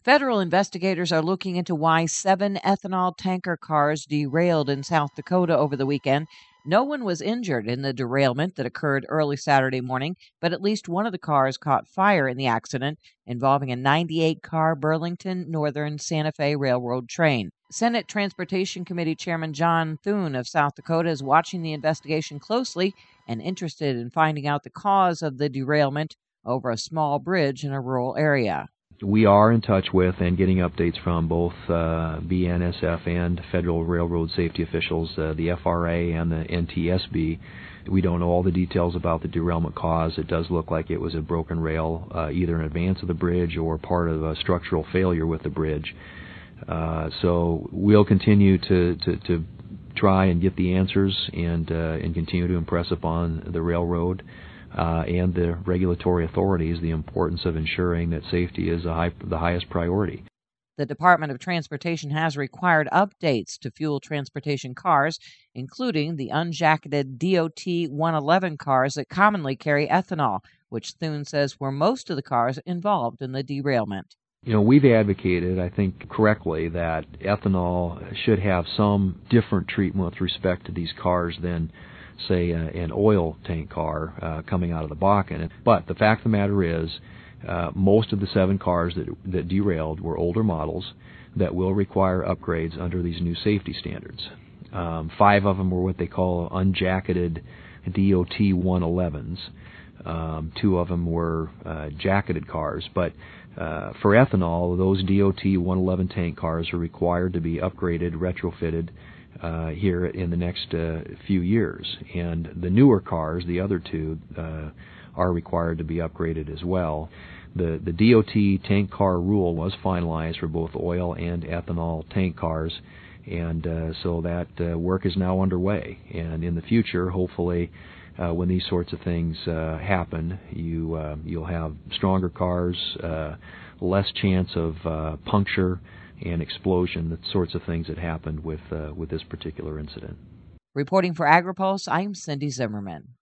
Federal investigators are looking into why 7 ethanol tanker cars derailed in South Dakota over the weekend. No one was injured in the derailment that occurred early Saturday morning, but at least one of the cars caught fire in the accident involving a 98-car Burlington Northern Santa Fe Railroad train. Senate Transportation Committee Chairman John Thune of South Dakota is watching the investigation closely and interested in finding out the cause of the derailment over a small bridge in a rural area. We are in touch with and getting updates from both BNSF and federal railroad safety officials, the FRA and the NTSB. We don't know all the details about the derailment cause. It does look like it was a broken rail, either in advance of the bridge or part of a structural failure with the bridge. So we'll continue to try and get the answers and continue to impress upon the railroad and the regulatory authorities the importance of ensuring that safety is the highest priority. The Department of Transportation has required updates to fuel transportation cars, including the unjacketed DOT 111 cars that commonly carry ethanol, which Thune says were most of the cars involved in the derailment. You know, we've advocated, I think correctly, that ethanol should have some different treatment with respect to these cars than, say, an oil tank car coming out of the Bakken. But the fact of the matter is, most of the 7 cars that derailed were older models that will require upgrades under these new safety standards. 5 of them were what they call unjacketed DOT 111s. 2 of them were jacketed cars. But for ethanol, those DOT 111 tank cars are required to be upgraded, retrofitted here in the next few years. And the newer cars, the other 2, are required to be upgraded as well. The DOT tank car rule was finalized for both oil and ethanol tank cars, and so that work is now underway. And in the future, hopefully, when these sorts of things happen, you'll have stronger cars, less chance of puncture and explosion, the sorts of things that happened with this particular incident. Reporting for AgriPulse, I'm Cindy Zimmerman.